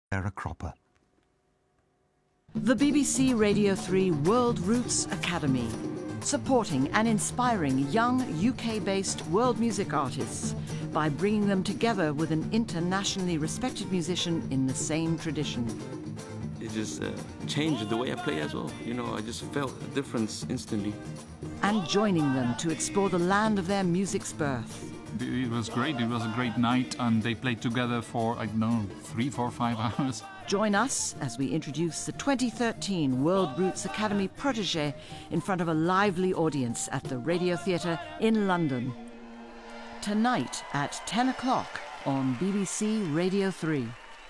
Sarah Cropper. The BBC Radio 3 World Roots Academy, supporting and inspiring young UK-based world music artists by bringing them together with an internationally respected musician in the same tradition. It just changed the way I play as well. You know, I just felt a difference instantly. And joining them to explore the land of their music's birth. It was great. It was a great night, and they played together for, 3, 4, 5 hours. Join us as we introduce the 2013 World Roots Academy Protégé in front of a lively audience at the Radio Theatre in London. Tonight at 10 o'clock on BBC Radio 3.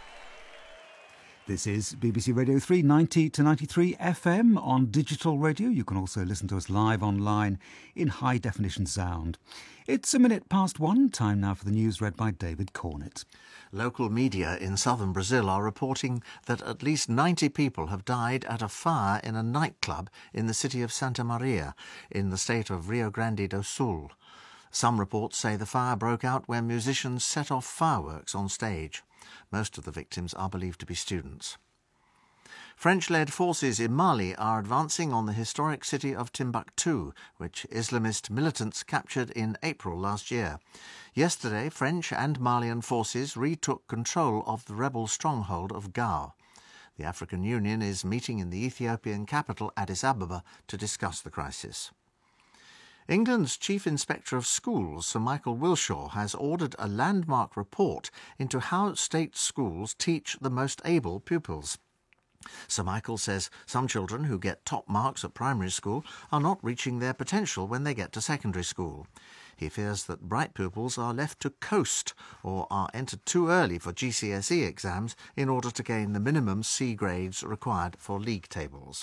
This is BBC Radio 3, 90 to 93 FM on digital radio. You can also listen to us live online in high-definition sound. It's 1:01, time now for the news read by David Cornett. Local media in southern Brazil are reporting that at least 90 people have died at a fire in a nightclub in the city of Santa Maria in the state of Rio Grande do Sul. Some reports say the fire broke out when musicians set off fireworks on stage. Most of the victims are believed to be students. French-led forces in Mali are advancing on the historic city of Timbuktu, which Islamist militants captured in April last year. Yesterday, French and Malian forces retook control of the rebel stronghold of Gao. The African Union is meeting in the Ethiopian capital Addis Ababa to discuss the crisis. England's Chief Inspector of Schools, Sir Michael Wilshaw, has ordered a landmark report into how state schools teach the most able pupils. Sir Michael says some children who get top marks at primary school are not reaching their potential when they get to secondary school. He fears that bright pupils are left to coast or are entered too early for GCSE exams in order to gain the minimum C grades required for league tables.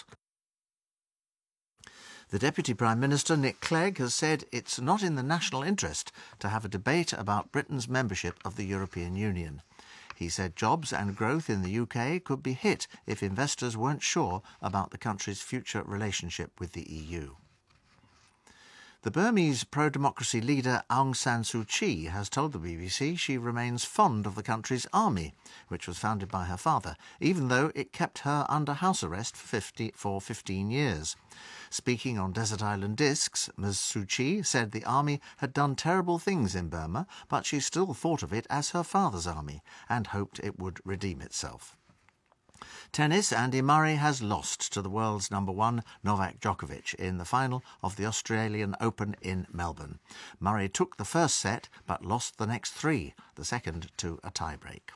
The Deputy Prime Minister, Nick Clegg, has said it's not in the national interest to have a debate about Britain's membership of the European Union. He said jobs and growth in the UK could be hit if investors weren't sure about the country's future relationship with the EU. The Burmese pro-democracy leader Aung San Suu Kyi has told the BBC she remains fond of the country's army, which was founded by her father, even though it kept her under house arrest for 15 years. Speaking on Desert Island Discs, Ms Suu Kyi said the army had done terrible things in Burma, but she still thought of it as her father's army and hoped it would redeem itself. Tennis, Andy Murray has lost to the world's number one, Novak Djokovic, in the final of the Australian Open in Melbourne. Murray took the first set, but lost the next three, the second to a tie-break.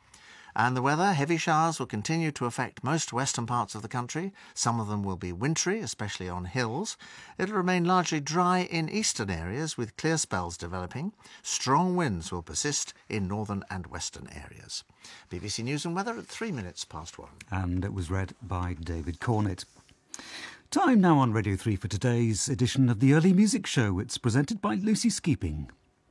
And the weather, heavy showers will continue to affect most western parts of the country. Some of them will be wintry, especially on hills. It'll remain largely dry in eastern areas with clear spells developing. Strong winds will persist in northern and western areas. BBC News and Weather at 1:03. And it was read by David Cornett. Time now on Radio 3 for today's edition of the Early Music Show. It's presented by Lucy Skeeping.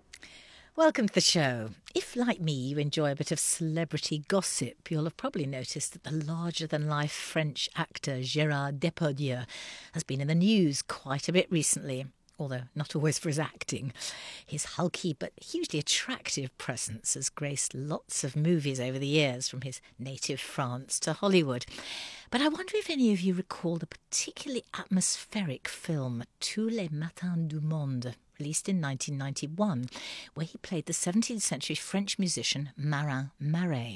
Welcome to the show. If, like me, you enjoy a bit of celebrity gossip, you'll have probably noticed that the larger-than-life French actor Gérard Depardieu has been in the news quite a bit recently, although not always for his acting. His hulky but hugely attractive presence has graced lots of movies over the years, from his native France to Hollywood. But I wonder if any of you recall the particularly atmospheric film Tous les matins du monde, released in 1991, where he played the 17th century French musician Marin Marais.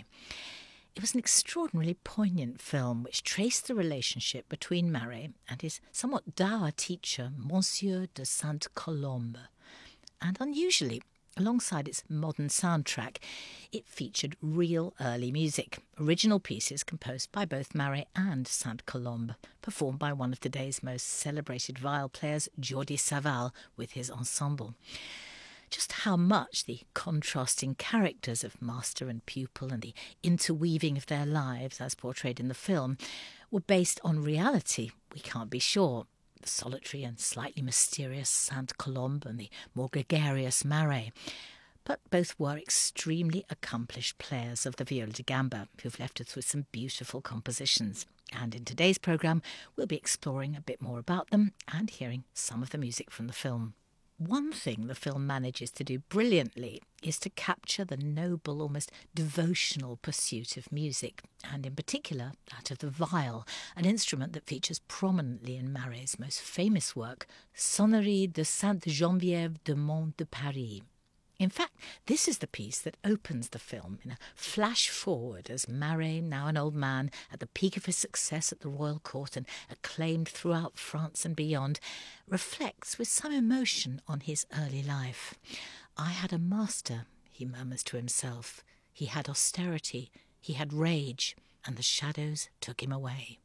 It was an extraordinarily poignant film which traced the relationship between Marais and his somewhat dour teacher, Monsieur de Sainte-Colombe. And unusually, alongside its modern soundtrack, it featured real early music, original pieces composed by both Marais and Sainte-Colombe, performed by one of today's most celebrated viol players, Jordi Savall, with his ensemble. Just how much the contrasting characters of master and pupil and the interweaving of their lives, as portrayed in the film, were based on reality, we can't be sure. The solitary and slightly mysterious Sainte-Colombe and the more gregarious Marais. But both were extremely accomplished players of the viola da gamba who've left us with some beautiful compositions. And in today's programme, we'll be exploring a bit more about them and hearing some of the music from the film. One thing the film manages to do brilliantly is to capture the noble, almost devotional pursuit of music, and in particular that of the viol, an instrument that features prominently in Maret's most famous work, Sonnerie de Sainte-Geneviève de Mont de Paris. In fact, this is the piece that opens the film in a flash forward as Maret, now an old man, at the peak of his success at the royal court and acclaimed throughout France and beyond, reflects with some emotion on his early life. "I had a master," he murmurs to himself. "He had austerity, he had rage, and the shadows took him away."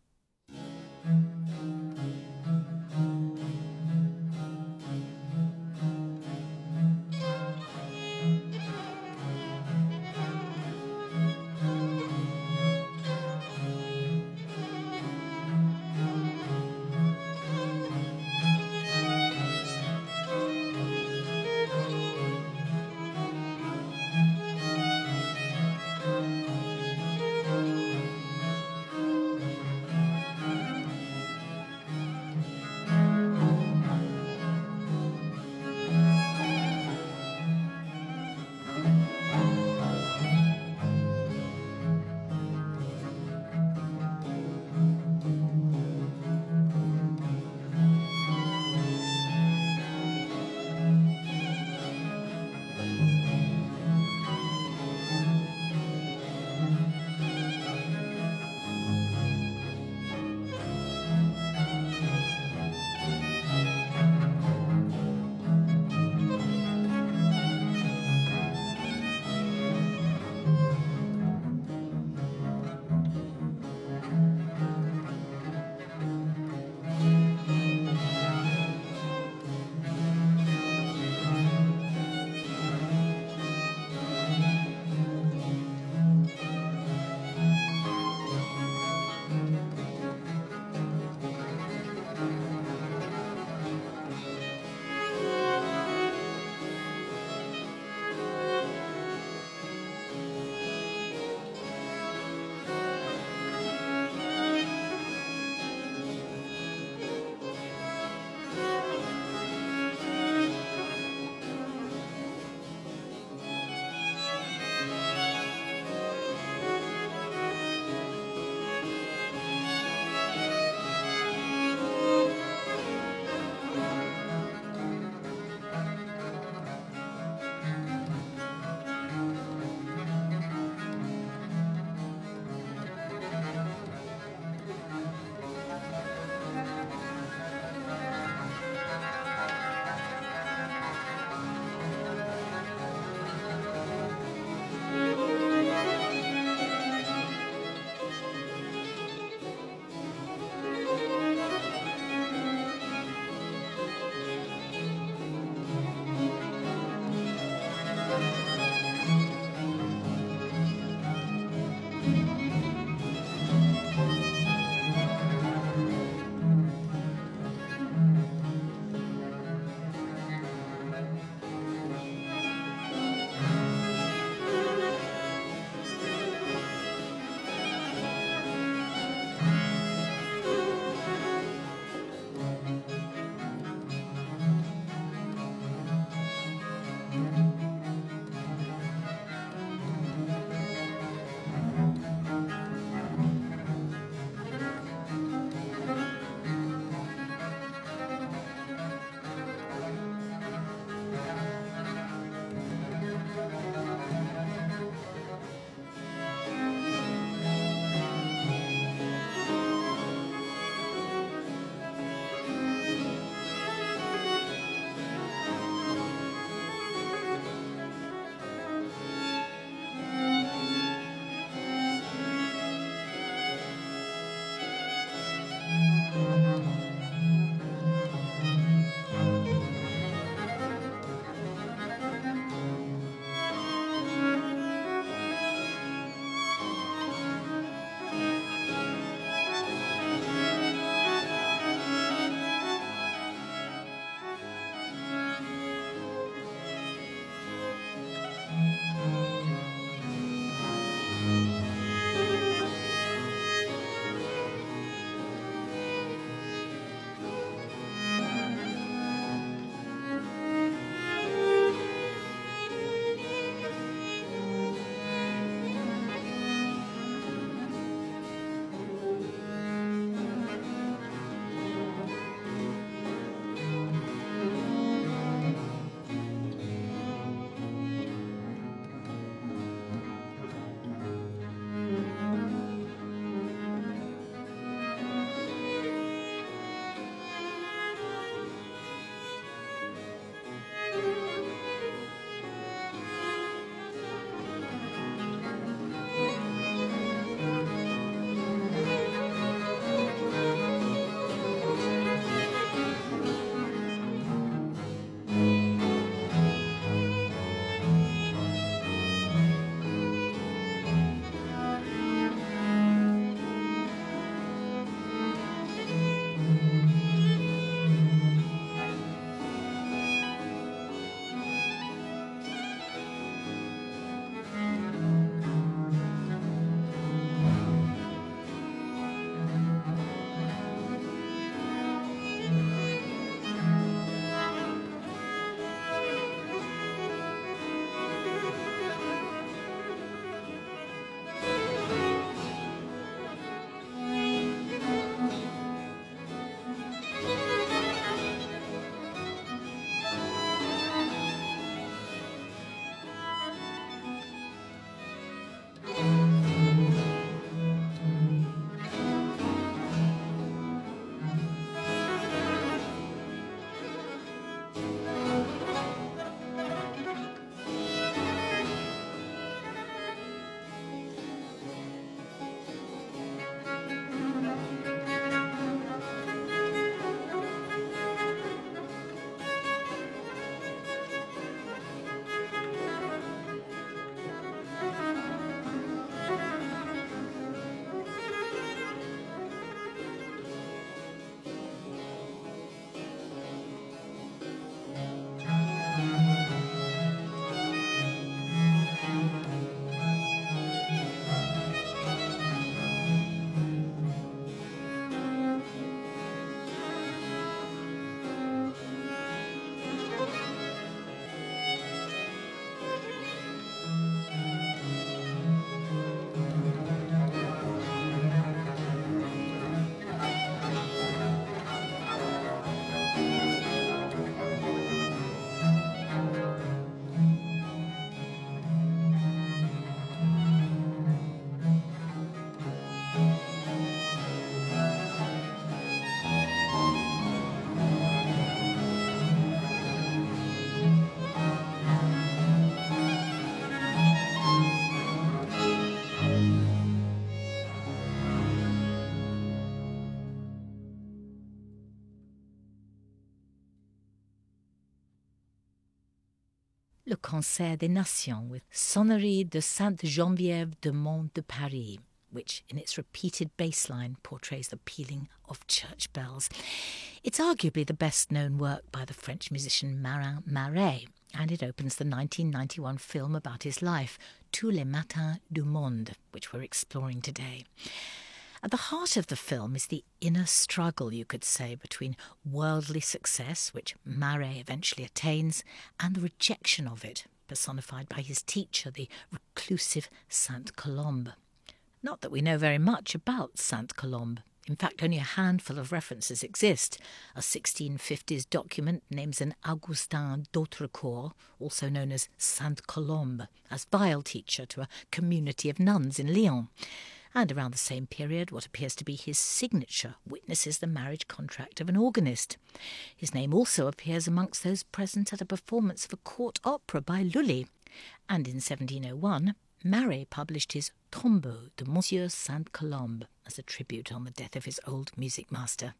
Le Concert des Nations with Sonnerie de Sainte-Geneviève de Mont de Paris, which in its repeated bass line portrays the pealing of church bells. It's arguably the best-known work by the French musician Marin Marais, and it opens the 1991 film about his life, Tous les matins du monde, which we're exploring today. At the heart of the film is the inner struggle, you could say, between worldly success, which Marais eventually attains, and the rejection of it, personified by his teacher, the reclusive Sainte Colombe. Not that we know very much about Sainte Colombe. In fact, only a handful of references exist. A 1650s document names an Augustin d'Autrecourt, also known as Sainte Colombe, as viol teacher to a community of nuns in Lyon. And around the same period, what appears to be his signature witnesses the marriage contract of an organist. His name also appears amongst those present at a performance of a court opera by Lully. And in 1701, Marais published his Tombeau de Monsieur Sainte Colombe as a tribute on the death of his old music master.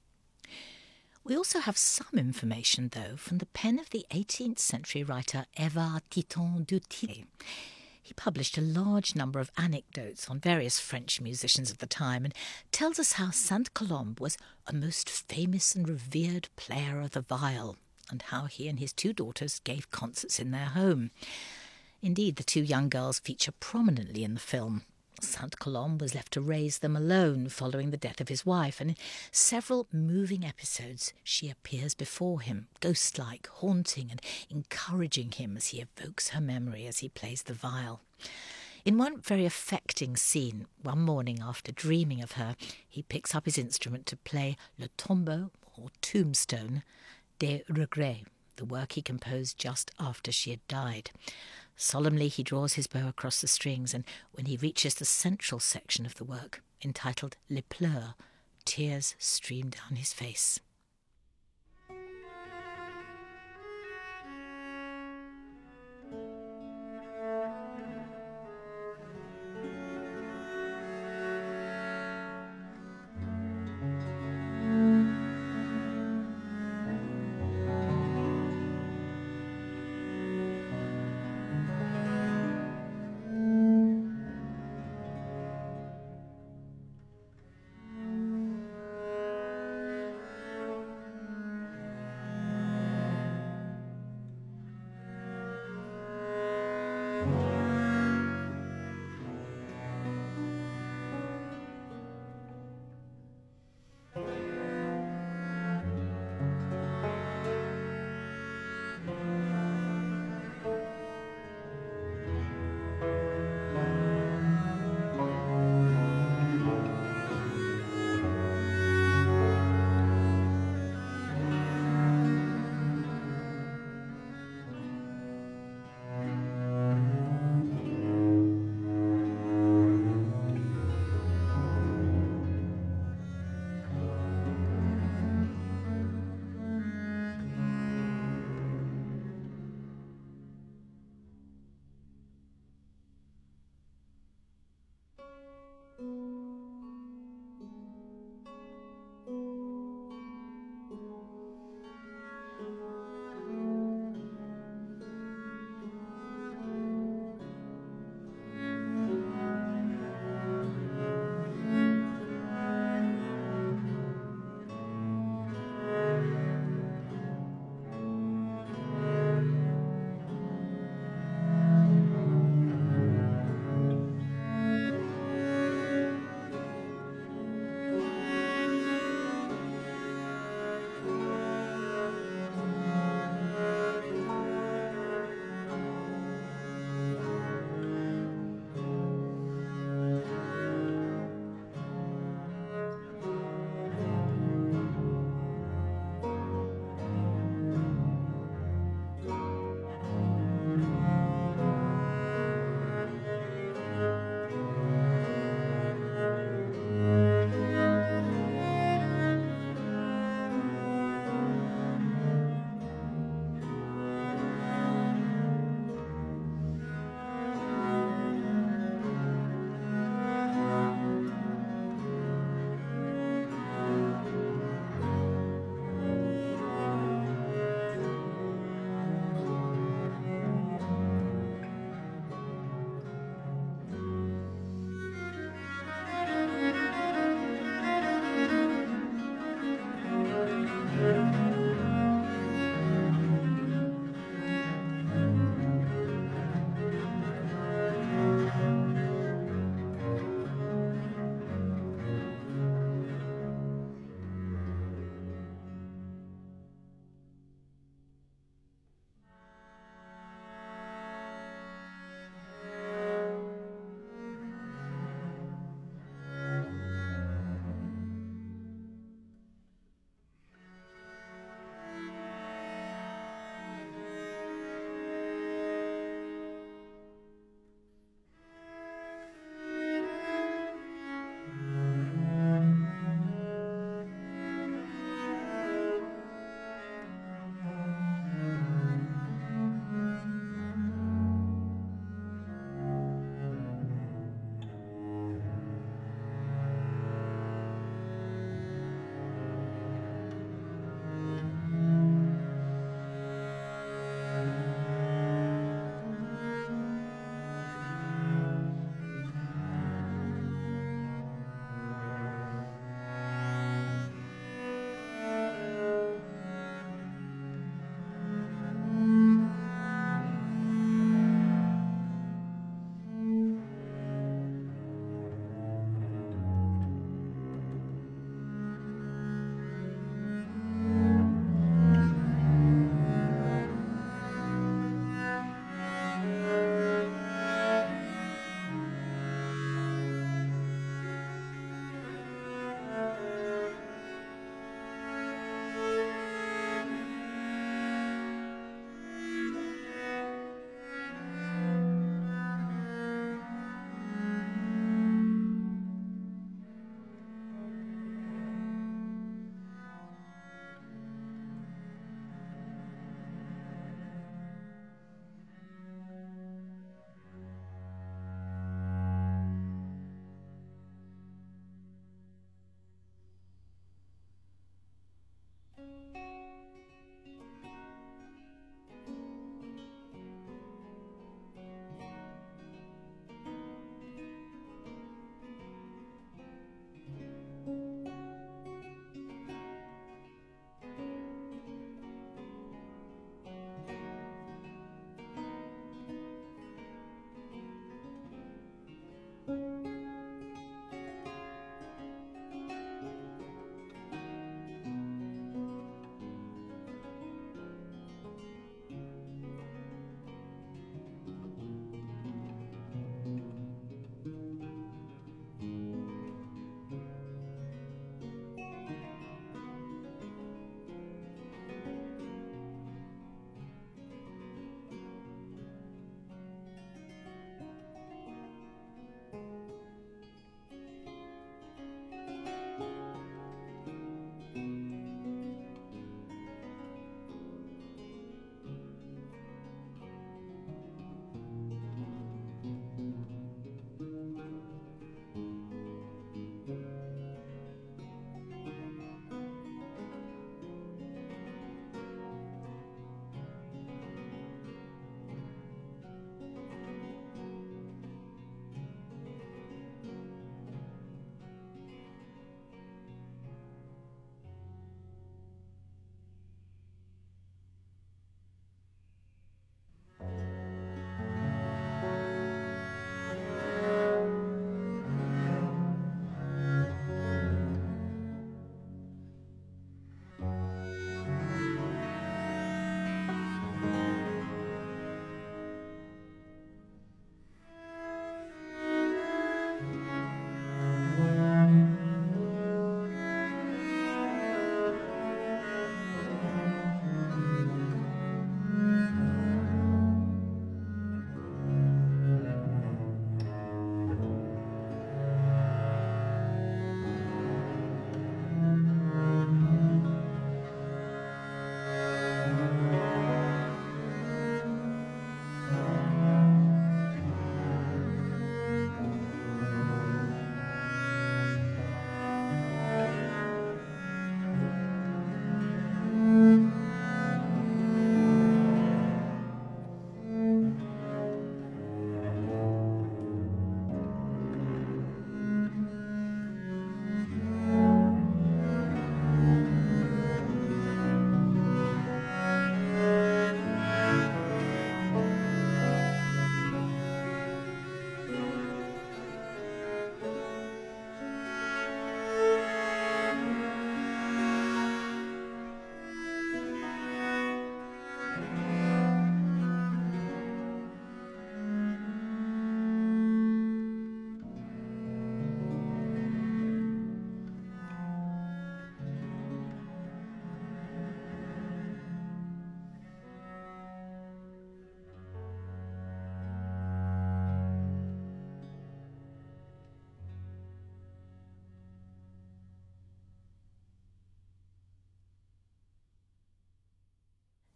We also have some information, though, from the pen of the 18th century writer Évarde Titon du Tillet. He published a large number of anecdotes on various French musicians of the time and tells us how Sainte Colombe was a most famous and revered player of the viol, and how he and his two daughters gave concerts in their home. Indeed, the two young girls feature prominently in the film. Sainte Colombe was left to raise them alone following the death of his wife, and in several moving episodes she appears before him, ghost-like, haunting and encouraging him as he evokes her memory as he plays the viol. In one very affecting scene, one morning after dreaming of her, he picks up his instrument to play Le Tombeau, or Tombstone, des Regrets, the work he composed just after she had died. Solemnly he draws his bow across the strings, and when he reaches the central section of the work, entitled Les Pleurs, tears stream down his face.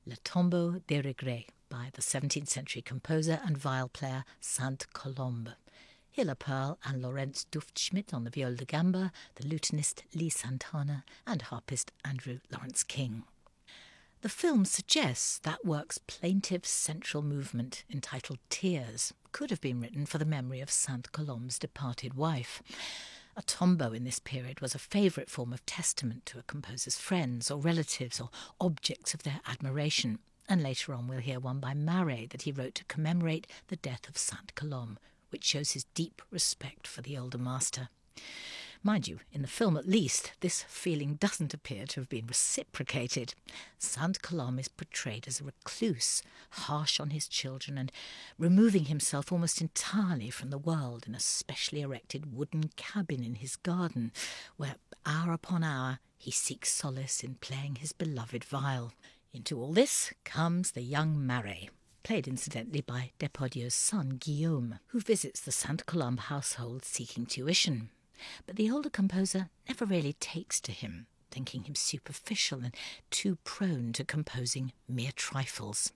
Le Tombeau des Regrets by the 17th century composer and viol player Sainte Colombe. Hilla Pearl and Laurence Duft-Schmidt on the viol de gamba, the lutenist Lee Santana and harpist Andrew Lawrence King. The film suggests that work's plaintive central movement, entitled Tears, could have been written for the memory of Sainte Colombe's departed wife. A tombeau in this period was a favourite form of testament to a composer's friends or relatives or objects of their admiration, and later on we'll hear one by Marais that he wrote to commemorate the death of Sainte Colombe, which shows his deep respect for the older master. Mind you, in the film at least, this feeling doesn't appear to have been reciprocated. Sainte Colombe is portrayed as a recluse, harsh on his children and removing himself almost entirely from the world in a specially erected wooden cabin in his garden, where hour upon hour he seeks solace in playing his beloved viol. Into all this comes the young Marais, played incidentally by Despodieu's son Guillaume, who visits the Sainte Colombe household seeking tuition. But the older composer never really takes to him, thinking him superficial and too prone to composing mere trifles.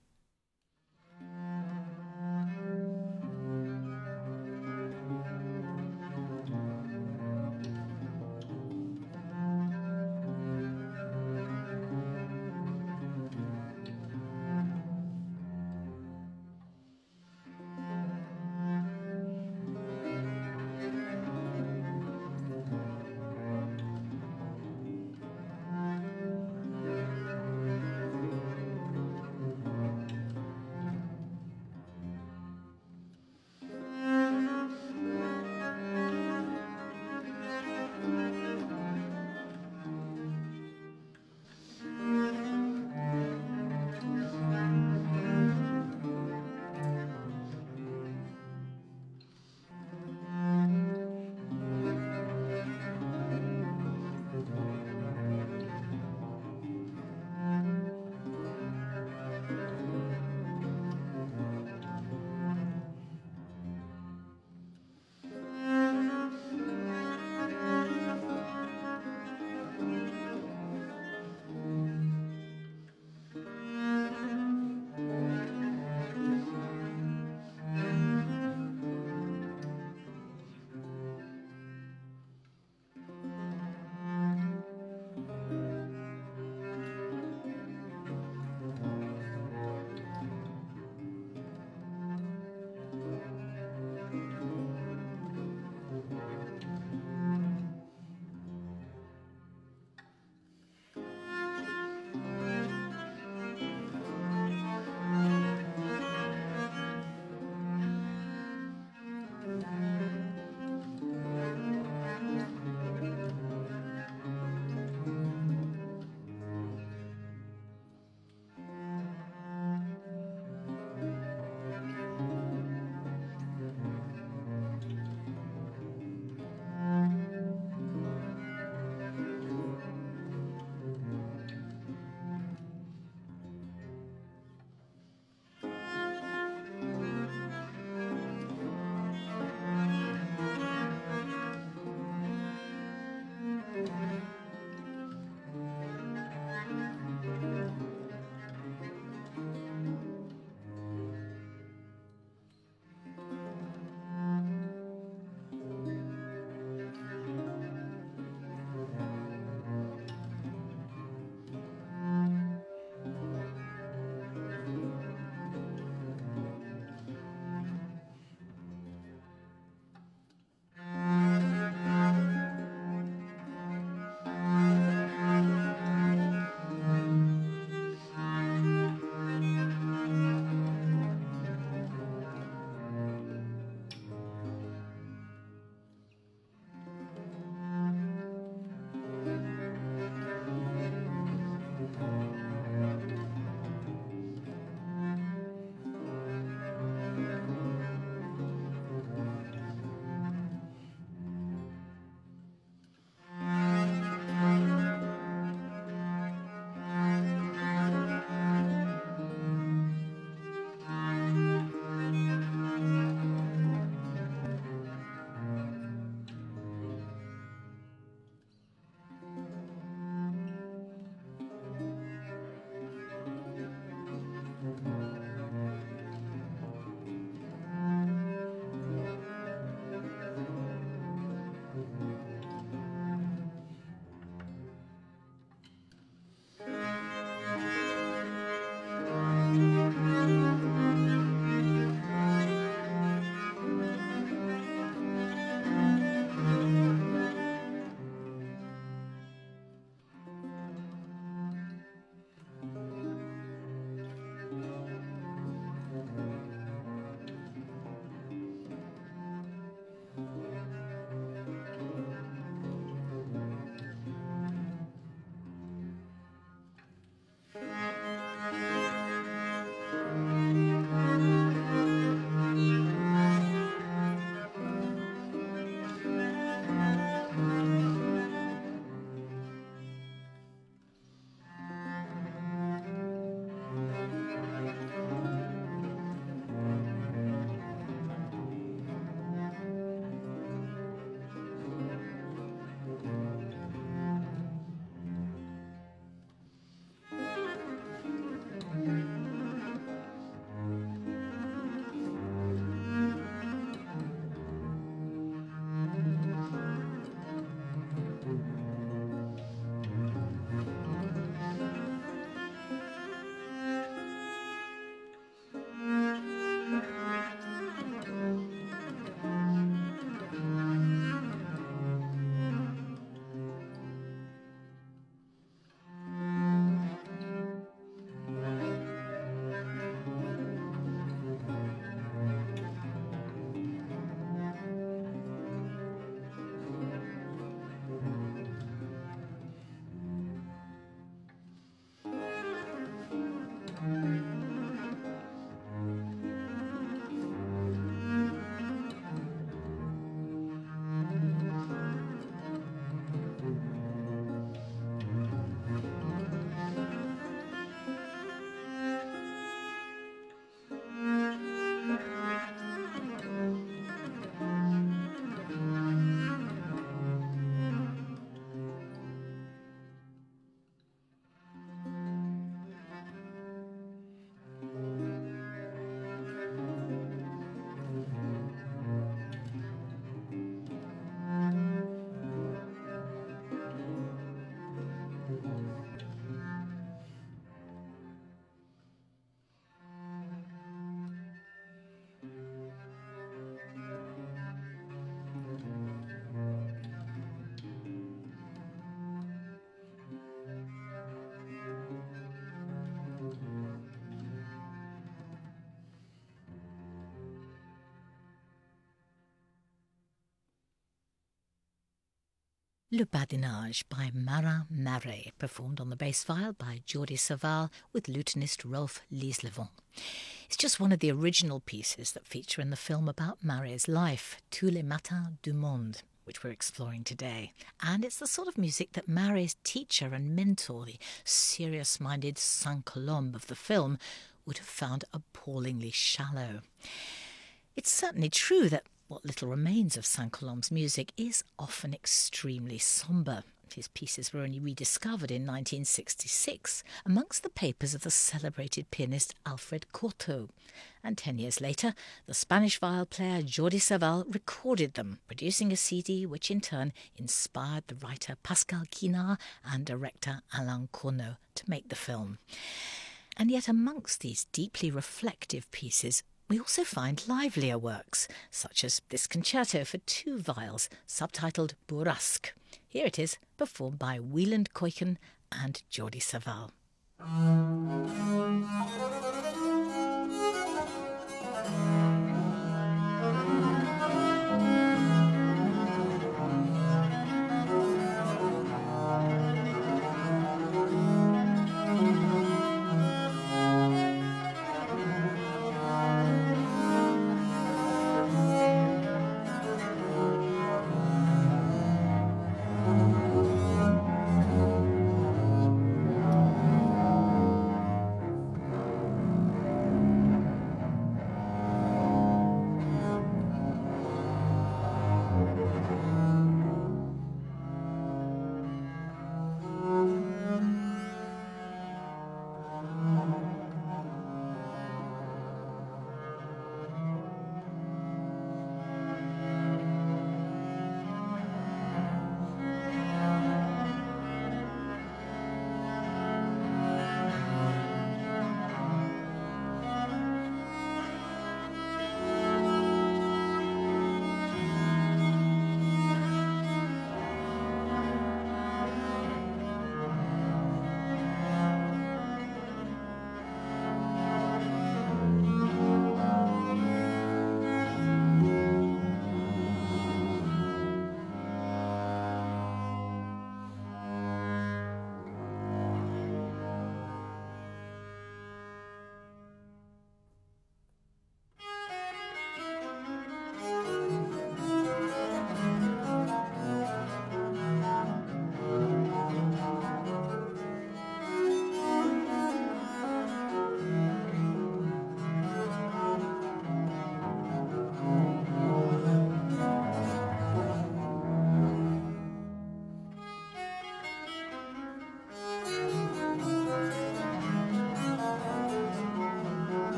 Le Badinage by Marin Marais, performed on the bass viol by Jordi Savall with lutenist Rolf Lieslevant. It's just one of the original pieces that feature in the film about Marais' life, Tous les matins du monde, which we're exploring today. And it's the sort of music that Marais' teacher and mentor, the serious-minded Saint-Colombe of the film, would have found appallingly shallow. It's certainly true that what little remains of Saint-Colombe's music is often extremely sombre. His pieces were only rediscovered in 1966 amongst the papers of the celebrated pianist Alfred Cortot. And 10 years later, the Spanish viol player Jordi Savall recorded them, producing a CD which in turn inspired the writer Pascal Quignard and director Alain Corneau to make the film. And yet amongst these deeply reflective pieces, we also find livelier works, such as this concerto for 2 viols, subtitled Bourrasque. Here it is, performed by Wieland Keuken and Jordi Savall.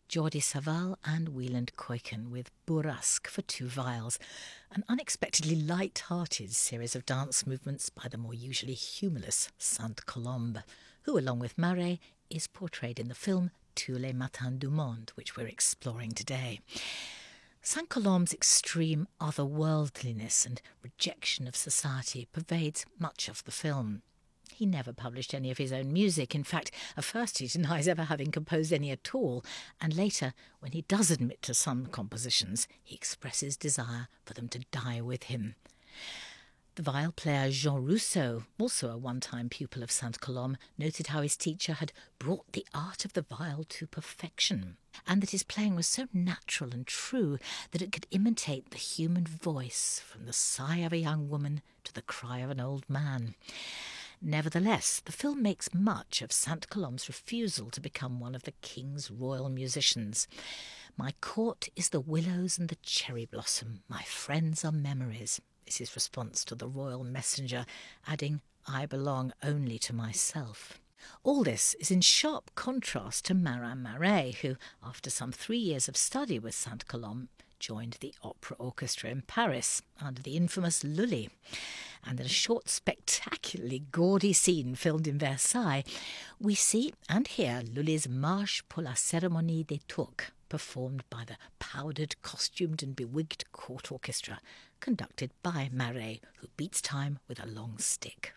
Jordi Savall and Wieland Kuyken with Burrasque for 2 viols, an unexpectedly light-hearted series of dance movements by the more usually humorless Sainte Colombe, who, along with Marais, is portrayed in the film Tous les matins du monde, which we're exploring today. Sainte Colombe's extreme otherworldliness and rejection of society pervades much of the film. He never published any of his own music. In fact, at first he denies ever having composed any at all, and later, when he does admit to some compositions, he expresses desire for them to die with him. The viol player Jean Rousseau, also a one-time pupil of Sainte Colombe, noted how his teacher had brought the art of the viol to perfection, and that his playing was so natural and true that it could imitate the human voice, from the sigh of a young woman to the cry of an old man. Nevertheless, the film makes much of Sainte Colombe's refusal to become one of the king's royal musicians. "My court is the willows and the cherry blossom. My friends are memories," is his response to the royal messenger, adding, "I belong only to myself." All this is in sharp contrast to Marin Marais, who, after some 3 years of study with Sainte Colombe, joined the opera orchestra in Paris under the infamous Lully. And in a short, spectacularly gaudy scene filmed in Versailles, we see and hear Lully's Marche pour la Cérémonie des Turcs, performed by the powdered, costumed and bewigged court orchestra, conducted by Marais, who beats time with a long stick.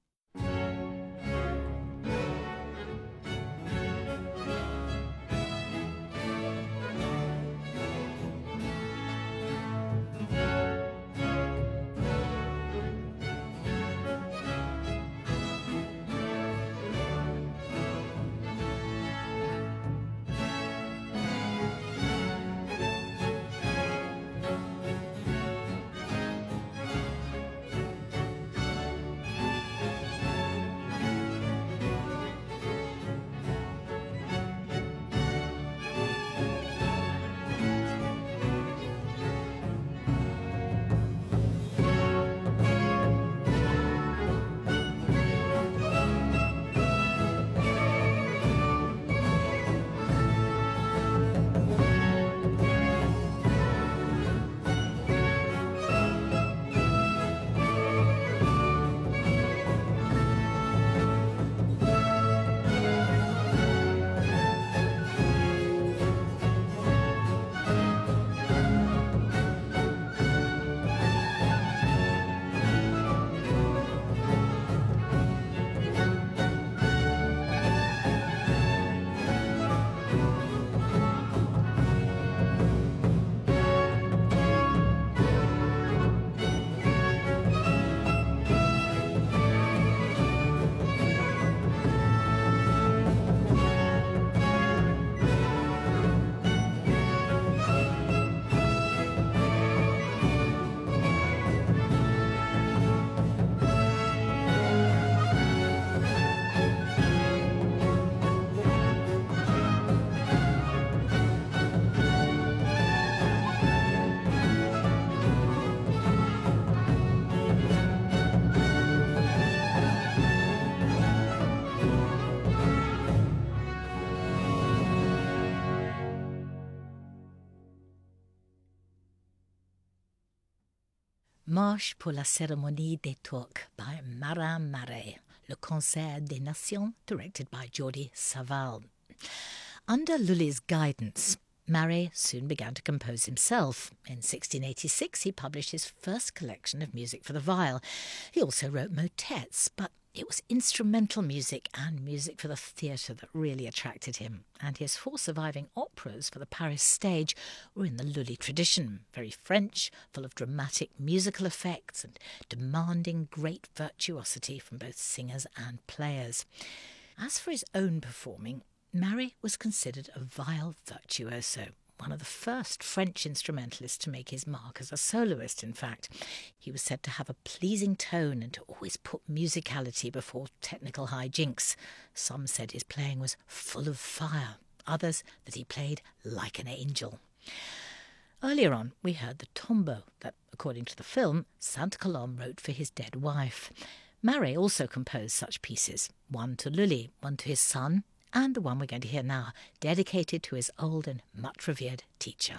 Marche pour la Cérémonie des Turcs by Marin Marais, Le Concert des Nations, directed by Jordi Savall. Under Lully's guidance, Marais soon began to compose himself. In 1686 he published his first collection of music for the viol. He also wrote motets, but it was instrumental music and music for the theatre that really attracted him, and his 4 surviving operas for the Paris stage were in the Lully tradition, very French, full of dramatic musical effects and demanding great virtuosity from both singers and players. As for his own performing, Marais was considered a viol virtuoso, one of the first French instrumentalists to make his mark as a soloist, in fact. He was said to have a pleasing tone and to always put musicality before technical hijinks. Some said his playing was full of fire, others that he played like an angel. Earlier on, we heard the tombeau that, according to the film, Sainte Colombe wrote for his dead wife. Marais also composed such pieces, one to Lully, one to his son, and the one we're going to hear now, dedicated to his old and much revered teacher.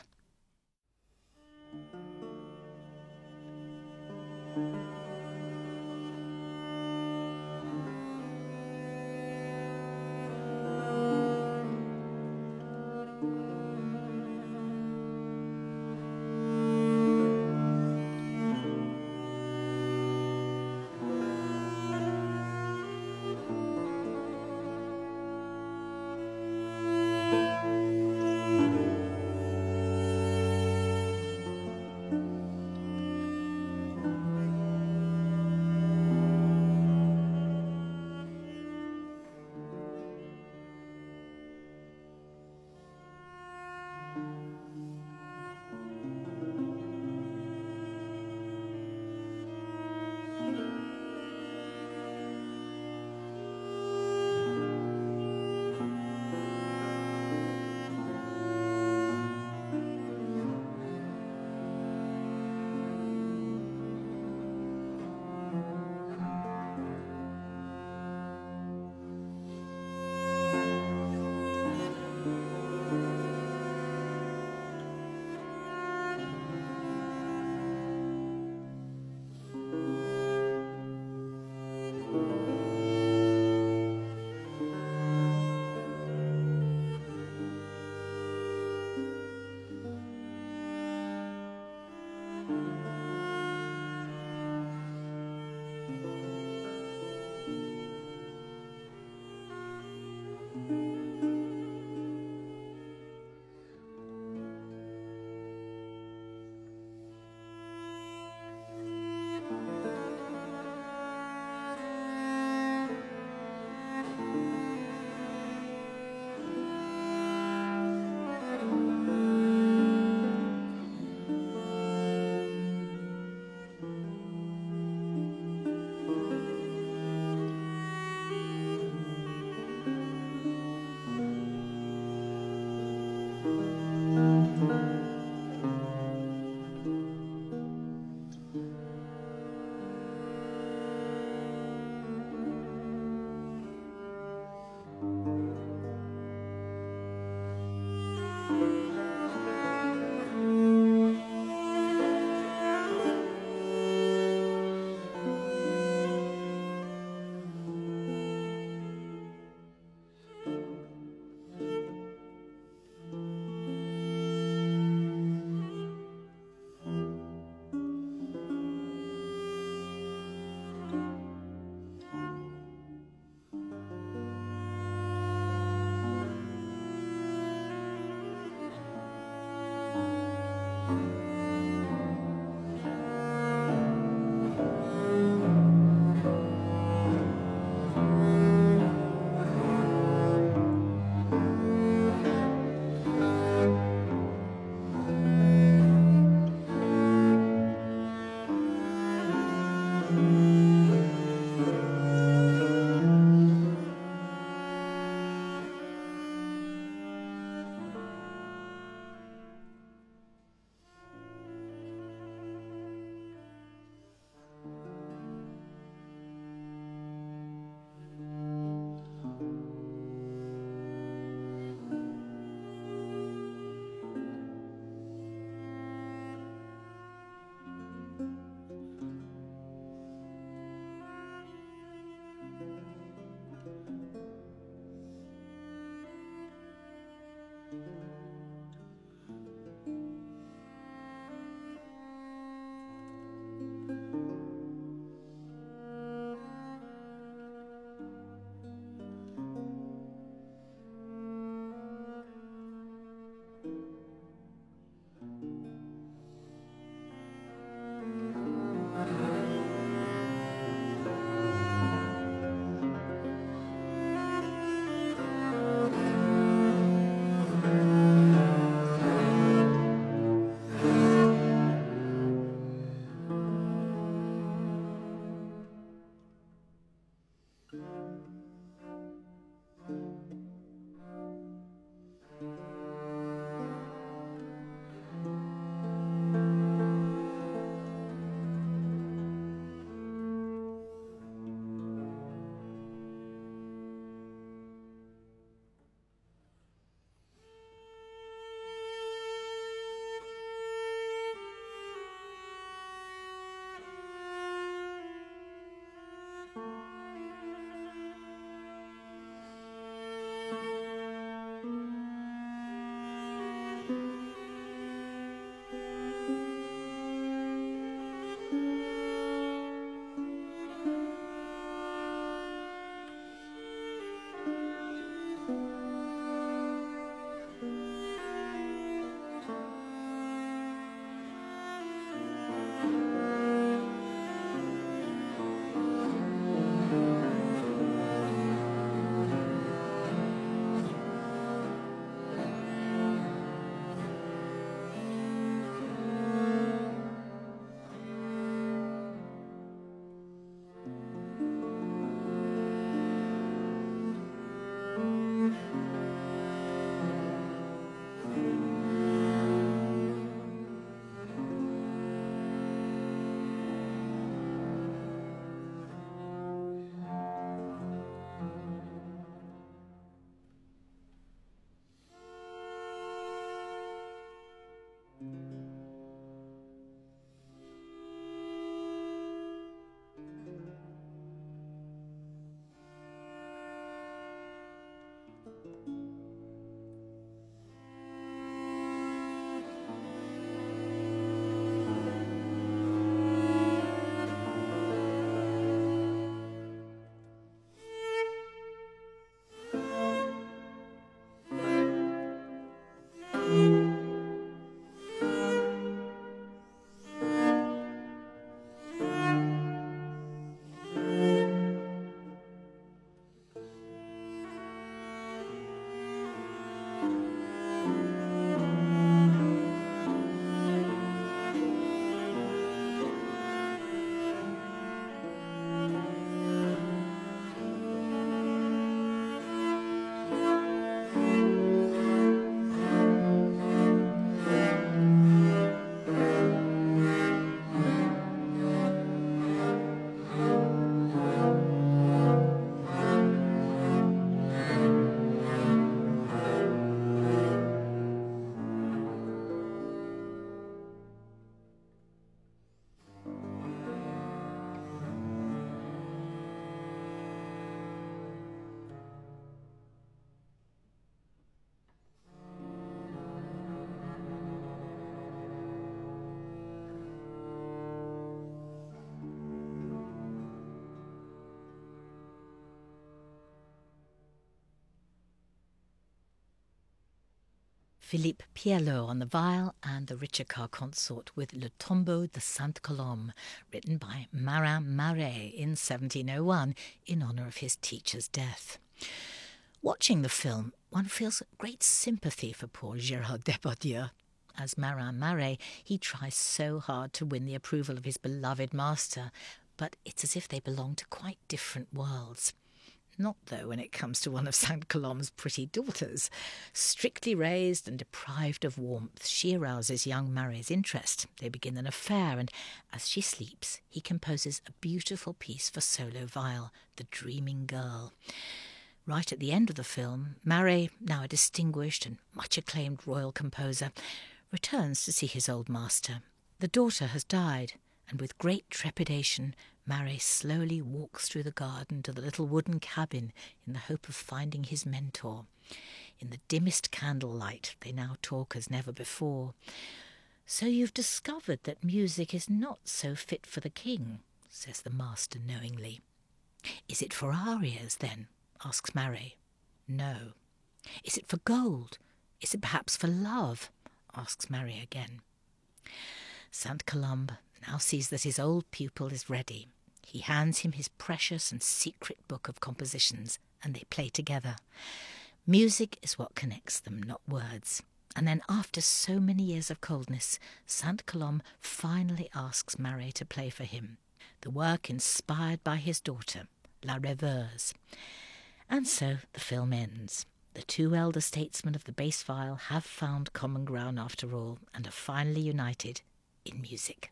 Philippe Pierlot on the viol, and the Ricercar consort with Le Tombeau de Sainte-Colombe, written by Marin Marais in 1701 in honour of his teacher's death. Watching the film, one feels great sympathy for poor Gérard Depardieu. As Marin Marais, he tries so hard to win the approval of his beloved master, but it's as if they belong to quite different worlds. Not, though, when it comes to one of Sainte-Colombe's pretty daughters. Strictly raised and deprived of warmth, she arouses young Marais' interest. They begin an affair, and as she sleeps, he composes a beautiful piece for solo viol, The Dreaming Girl. Right at the end of the film, Marais, now a distinguished and much acclaimed royal composer, returns to see his old master. The daughter has died, and with great trepidation, Marais slowly walks through the garden to the little wooden cabin in the hope of finding his mentor. In the dimmest candlelight, they now talk as never before. "So you've discovered that music is not so fit for the king," says the master knowingly. "Is it for our ears, then?" asks Marais. "No." "Is it for gold? Is it perhaps for love?" asks Marais again. Sainte-Colombe now sees that his old pupil is ready. He hands him his precious and secret book of compositions, and they play together. Music is what connects them, not words. And then, after so many years of coldness, Sainte-Colombe finally asks Marais to play for him, the work inspired by his daughter, La Rêveuse. And so the film ends. The two elder statesmen of the bass viol have found common ground after all, and are finally united in music.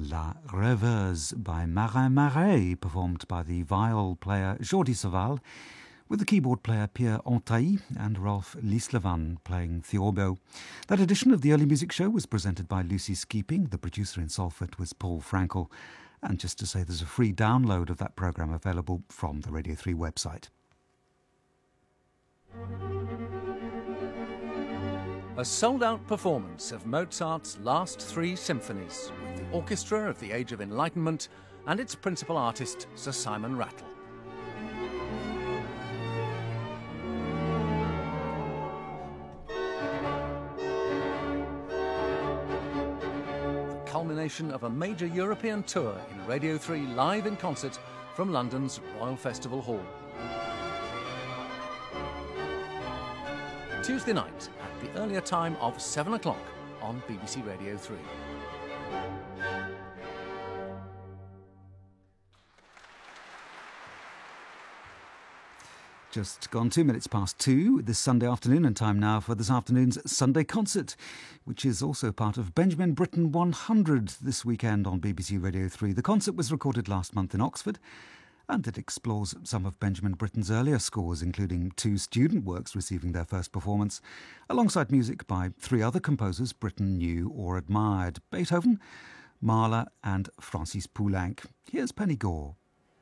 La Rêveuse by Marin Marais, performed by the viol player Jordi Savall, with the keyboard player Pierre Antailly and Rolf Lieslevan playing theorbo. That edition of the Early Music Show was presented by Lucy Skeeping. The producer in Salford was Paul Frankel. And just to say, there's a free download of that programme available from the Radio 3 website. A sold-out performance of Mozart's last 3 symphonies with the Orchestra of the Age of Enlightenment and its principal artist, Sir Simon Rattle. The culmination of a major European tour in Radio 3 live in concert from London's Royal Festival Hall. Tuesday night at the earlier time of 7 o'clock on BBC Radio 3. Just gone 2 minutes past 2 this Sunday afternoon, and time now for this afternoon's Sunday concert, which is also part of Benjamin Britten 100 this weekend on BBC Radio 3. The concert was recorded last month in Oxford, and it explores some of Benjamin Britten's earlier scores, including 2 student works receiving their first performance, alongside music by 3 other composers Britten knew or admired: Beethoven, Mahler and Francis Poulenc. Here's Penny Gore.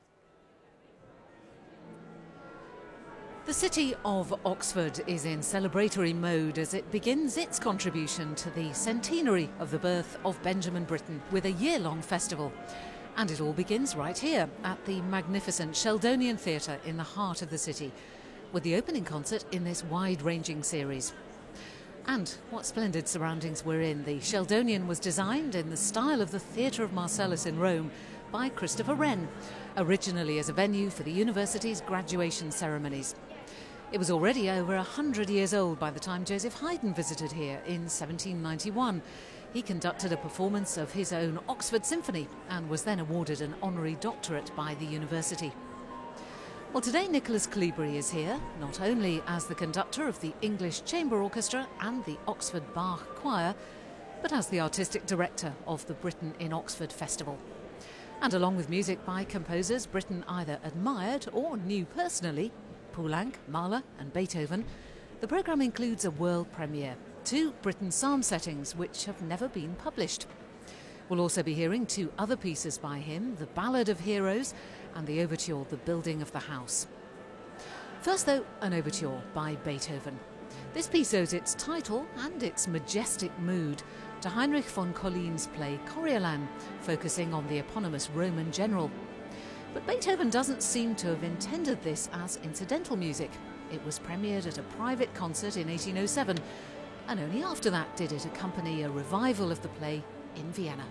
The city of Oxford is in celebratory mode as it begins its contribution to the centenary of the birth of Benjamin Britten with a year-long festival. And it all begins right here at the magnificent Sheldonian Theatre in the heart of the city, with the opening concert in this wide-ranging series. And what splendid surroundings we're in. The Sheldonian was designed in the style of the Theatre of Marcellus in Rome by Christopher Wren, originally as a venue for the university's graduation ceremonies. It was already over 100 years old by the time Joseph Haydn visited here in 1791. He conducted a performance of his own Oxford Symphony and was then awarded an honorary doctorate by the university. Well, today Nicholas Calibri is here, not only as the conductor of the English Chamber Orchestra and the Oxford Bach Choir, but as the artistic director of the Britten in Oxford Festival. And along with music by composers Britten either admired or knew personally, Poulenc, Mahler and Beethoven, the programme includes a world premiere, 2 Britten psalm settings which have never been published. We'll also be hearing 2 other pieces by him, the Ballad of Heroes and the overture The Building of the House. First though, an overture by Beethoven. This piece owes its title and its majestic mood to Heinrich von Collein's play Coriolan, focusing on the eponymous Roman general. But Beethoven doesn't seem to have intended this as incidental music. It was premiered at a private concert in 1807, and only after that did it accompany a revival of the play in Vienna.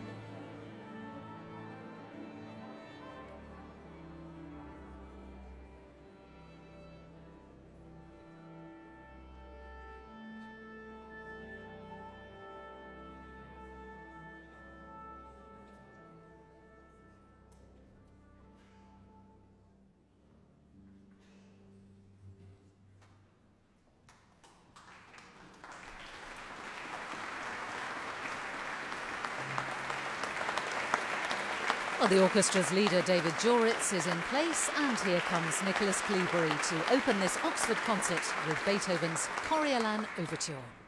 Well, the orchestra's leader, David Joritz, is in place, and here comes Nicholas Calibri to open this Oxford concert with Beethoven's Coriolan Overture.